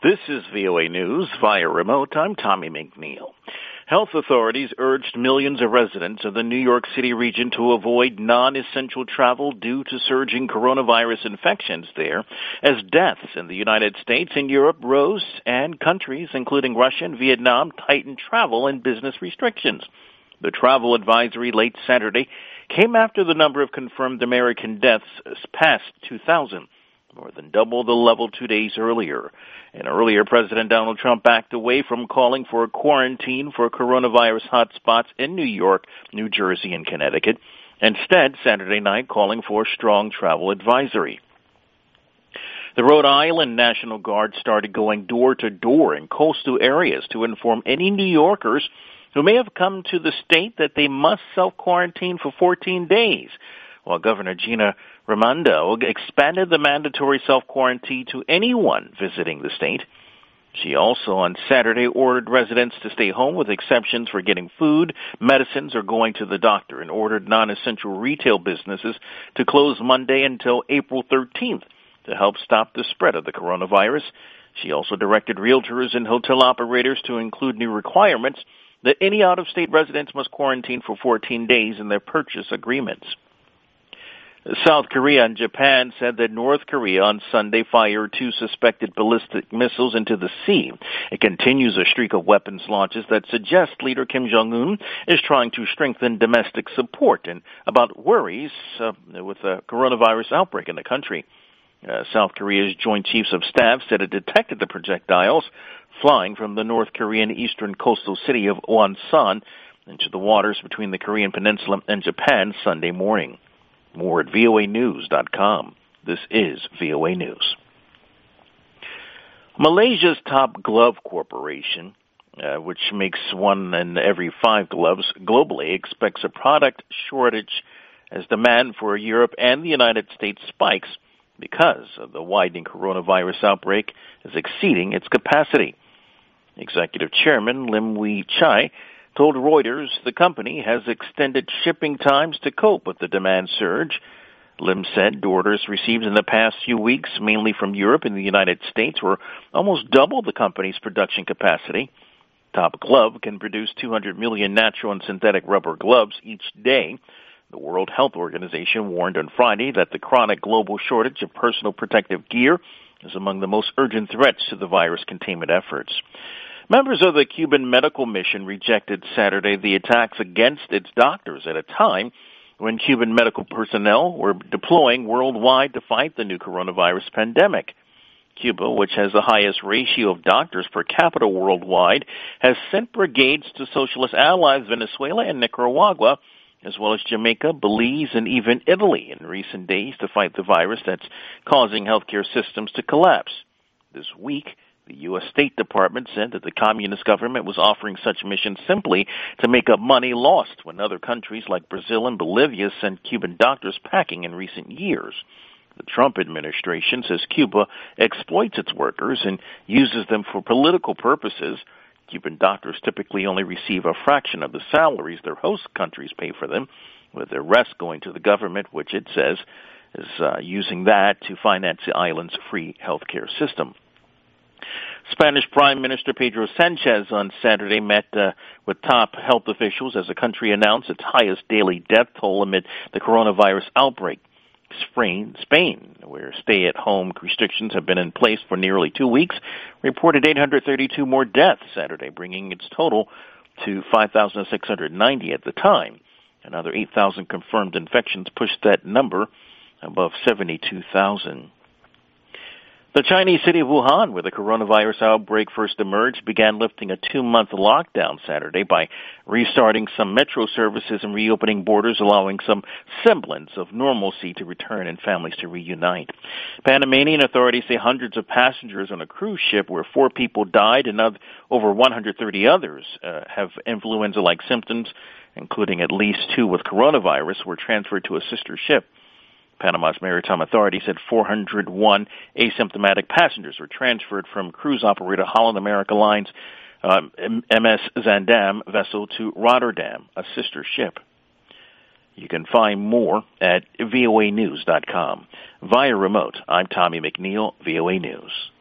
This is VOA News via remote. I'm Tommy McNeil. Health authorities urged millions of residents of the New York City region to avoid non-essential travel due to surging coronavirus infections there, as deaths in the United States and Europe rose, and countries, including Russia and Vietnam, tightened travel and business restrictions. The travel advisory late Saturday came after the number of confirmed American deaths passed 2,000. More than double the level 2 days earlier. And earlier, President Donald Trump backed away from calling for a quarantine for coronavirus hotspots in New York, New Jersey, and Connecticut. Instead, Saturday night, calling for a strong travel advisory. The Rhode Island National Guard started going door to door in coastal areas to inform any New Yorkers who may have come to the state that they must self-quarantine for 14 days. While Governor Gina Raimondo expanded the mandatory self-quarantine to anyone visiting the state. She also on Saturday ordered residents to stay home with exceptions for getting food, medicines, or going to the doctor, and ordered non-essential retail businesses to close Monday until April 13th to help stop the spread of the coronavirus. She also directed realtors and hotel operators to include new requirements that any out-of-state residents must quarantine for 14 days in their purchase agreements. South Korea and Japan said that North Korea on Sunday fired 2 suspected ballistic missiles into the sea. It continues a streak of weapons launches that suggest leader Kim Jong-un is trying to strengthen domestic support and about worries with the coronavirus outbreak in the country. South Korea's Joint Chiefs of Staff said it detected the projectiles flying from the North Korean eastern coastal city of Wonsan into the waters between the Korean Peninsula and Japan Sunday morning. More at voanews.com. This is VOA News. Malaysia's top glove corporation, which makes 1 in every 5 gloves globally, expects a product shortage as demand for Europe and the United States spikes because of the widening coronavirus outbreak is exceeding its capacity. Executive Chairman Lim Wee Chai told Reuters the company has extended shipping times to cope with the demand surge. Lim said orders received in the past few weeks, mainly from Europe and the United States, were almost double the company's production capacity. Top Glove can produce 200 million natural and synthetic rubber gloves each day. The World Health Organization warned on Friday that the chronic global shortage of personal protective gear is among the most urgent threats to the virus containment efforts. Members of the Cuban medical mission rejected Saturday the attacks against its doctors at a time when Cuban medical personnel were deploying worldwide to fight the new coronavirus pandemic. Cuba, which has the highest ratio of doctors per capita worldwide, has sent brigades to socialist allies Venezuela and Nicaragua, as well as Jamaica, Belize, and even Italy in recent days to fight the virus that's causing healthcare systems to collapse. This week, the U.S. State Department said that the communist government was offering such missions simply to make up money lost when other countries like Brazil and Bolivia sent Cuban doctors packing in recent years. The Trump administration says Cuba exploits its workers and uses them for political purposes. Cuban doctors typically only receive a fraction of the salaries their host countries pay for them, with the rest going to the government, which it says is using that to finance the island's free healthcare system. Spanish Prime Minister Pedro Sanchez on Saturday met with top health officials as the country announced its highest daily death toll amid the coronavirus outbreak. Spain, where stay-at-home restrictions have been in place for nearly 2 weeks, reported 832 more deaths Saturday, bringing its total to 5,690 at the time. Another 8,000 confirmed infections pushed that number above 72,000. The Chinese city of Wuhan, where the coronavirus outbreak first emerged, began lifting a 2-month lockdown Saturday by restarting some metro services and reopening borders, allowing some semblance of normalcy to return and families to reunite. Panamanian authorities say hundreds of passengers on a cruise ship where 4 people died and over 130 others have influenza-like symptoms, including at least 2 with coronavirus, were transferred to a sister ship. Panama's Maritime Authority said 401 asymptomatic passengers were transferred from cruise operator Holland America Line's MS Zandam vessel to Rotterdam, a sister ship. You can find more at voanews.com. Via remote, I'm Tommy McNeil, VOA News.